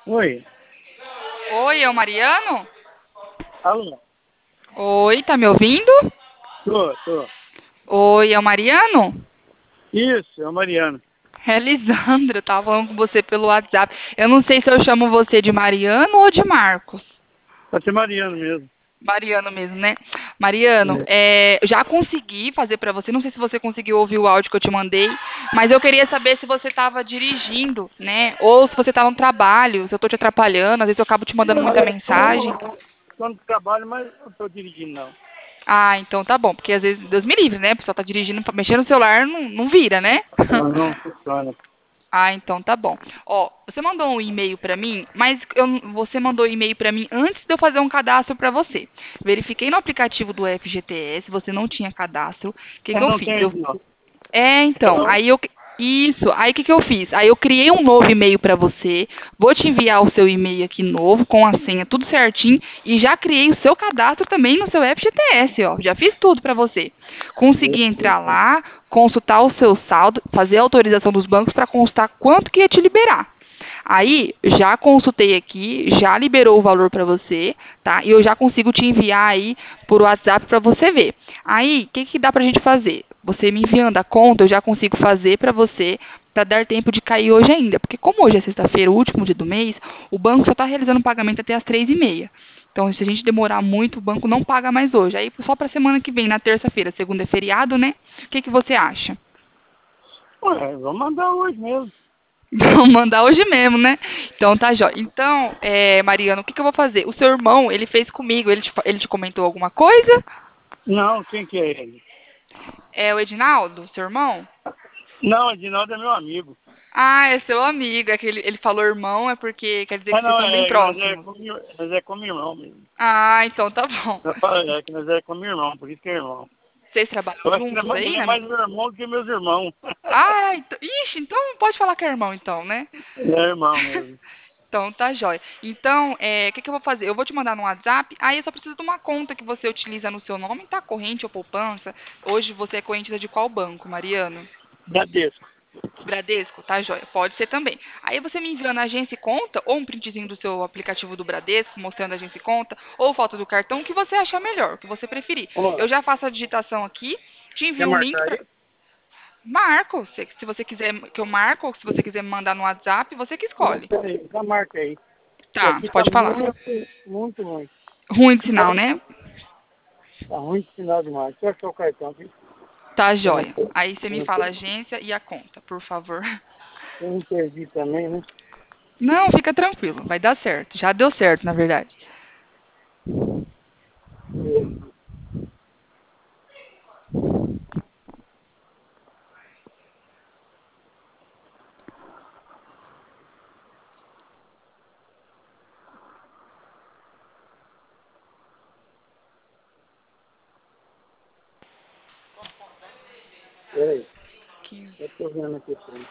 Oi, Oi, é o Mariano? alô, Oi, tá me ouvindo? tô. Oi, é o Mariano? Isso, é o Mariano. É Lisandra, eu tava falando com você pelo WhatsApp. Eu não sei se eu chamo você de Mariano ou de Marcos. Pode ser Mariano mesmo. Mariano mesmo, né? Mariano, É. já consegui fazer pra você. Não sei se você conseguiu ouvir o áudio que eu te mandei, mas eu queria saber se você estava dirigindo, né? Ou se você tá no trabalho, se eu tô te atrapalhando. Às vezes eu acabo te mandando muita mensagem. Tô no trabalho, mas não tô dirigindo, não. Ah, então tá bom, porque às vezes, Deus me livre, né? A pessoa tá dirigindo, mexendo no celular, não vira, né? Não, não funciona. Ah, então tá bom. Ó, você mandou um e-mail pra mim, mas você mandou e-mail pra mim antes de eu fazer um cadastro pra você. Verifiquei no aplicativo do FGTS, você não tinha cadastro. O que que Eu eu não fiz? tenho isso, não. Então, isso, aí o que que eu fiz? Aí eu criei um novo e-mail pra você, vou te enviar o seu e-mail aqui novo, com a senha, tudo certinho, e já criei o seu cadastro também no seu FGTS, ó, já fiz tudo pra você. Consegui entrar lá, consultar o seu saldo, fazer a autorização dos bancos pra constar quanto que ia te liberar. Aí, já consultei aqui, já liberou o valor para você, tá? E eu já consigo te enviar aí por WhatsApp para você ver. Aí, o que que dá pra gente fazer? Você me enviando a conta, eu já consigo fazer para você, para dar tempo de cair hoje ainda. Porque como hoje é sexta-feira, o último dia do mês, o banco só está realizando pagamento até as 3h30. Então, se a gente demorar muito, o banco não paga mais hoje. Aí, só para semana que vem, na terça-feira, segunda é feriado, né? O que que você acha? Ué, vou mandar hoje mesmo. Vou mandar hoje mesmo, né? Então tá jóia. Então, Mariano, o que que eu vou fazer? O seu irmão, ele fez comigo, ele te comentou alguma coisa? Não, quem que é ele? É o Edinaldo, seu irmão? Não, Edinaldo é meu amigo. Ah, é seu amigo. É que ele falou irmão, é porque quer dizer Ah, que vocês não, são bem próximos. nós é como irmão mesmo. Ah, então tá bom. Eu falo, é que nós é como irmão, por isso que é irmão. Vocês trabalham Eu acho que juntos ele aí, é né? mais meu irmão do que meus irmãos. Ah, ixi, então pode falar que é irmão, então, né? Ele é irmão mesmo. Então, tá jóia. Então, o que que eu vou fazer? Eu vou te mandar no WhatsApp, aí eu só preciso de uma conta que você utiliza no seu nome, tá? Corrente ou poupança. Hoje você é correntista de qual banco, Mariano? Bradesco. Bradesco, tá jóia. Pode ser também. Aí você me envia na agência e conta, ou um printzinho do seu aplicativo do Bradesco, mostrando a agência e conta, ou foto do cartão, o que você achar melhor, o que você preferir. Ó, Eu já faço a digitação aqui, te quer envio um link marcar para aí? Marco, se você quiser que eu marco, ou se você quiser me mandar no WhatsApp, você que Não, escolhe. peraí, já marca aí. E Tá, aqui tá pode falar. muito ruim. Ruim de sinal, né? Tá ruim de sinal demais. Deixa eu achar o cartão aqui. Tá Eu não, jóia. Aí você eu me não, fala a agência e a conta, por favor. eu não perdi também, né? Não, fica tranquilo, vai dar certo. Já deu certo, na verdade. Peraí, 15. eu tô vendo aqui. Sim.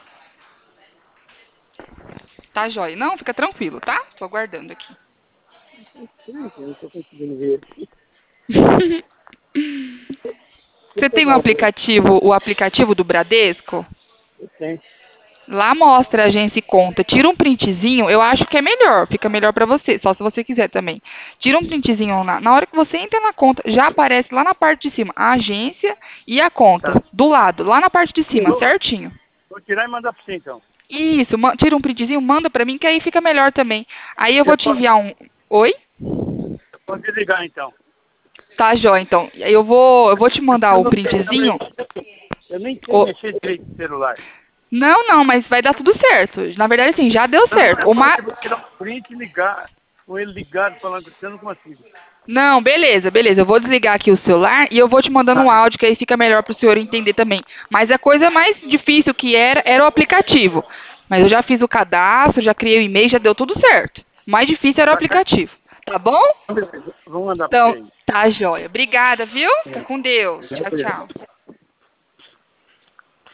Tá jóia. Não, fica tranquilo, tá? Tô aguardando aqui. Eu não tô conseguindo ver. Você Deixa eu tem dar o o aplicativo do Bradesco? eu tenho. Lá mostra a agência e conta. Tira um printzinho, eu acho que é melhor, fica melhor pra você, só se você quiser também. Tira um printzinho lá. Na hora que você entra na conta, já aparece lá na parte de cima a agência e a conta, Tá. do lado, lá na parte de cima, Vou, certinho. vou tirar e mandar pra você então. Isso, tira um printzinho, manda pra mim que aí fica melhor também. Aí eu Você vou te pode, enviar um. Oi? pode desligar então. Tá, Jó, então. Aí eu vou te mandar Eu o não sei também. printzinho. Eu nem sei Ô, mexer direito no celular. não, não, mas vai dar tudo certo. Na verdade, assim, já deu Não, certo. é fácil eu vou tirar um print e ligar. Com ele ligado falando que você não consigo. Não, beleza, beleza. Eu vou desligar aqui o celular e eu vou te mandando Tá. um áudio que aí fica melhor pro senhor entender também. Mas a coisa mais difícil que era o aplicativo. Mas eu já fiz o cadastro, já criei o e-mail, já deu tudo certo. O mais difícil era o Tá cá? aplicativo. Tá bom? Beleza. Vou mandar pra você Então, aí. tá, joia. Obrigada, viu? Fica com Deus. Tchau, É. tchau.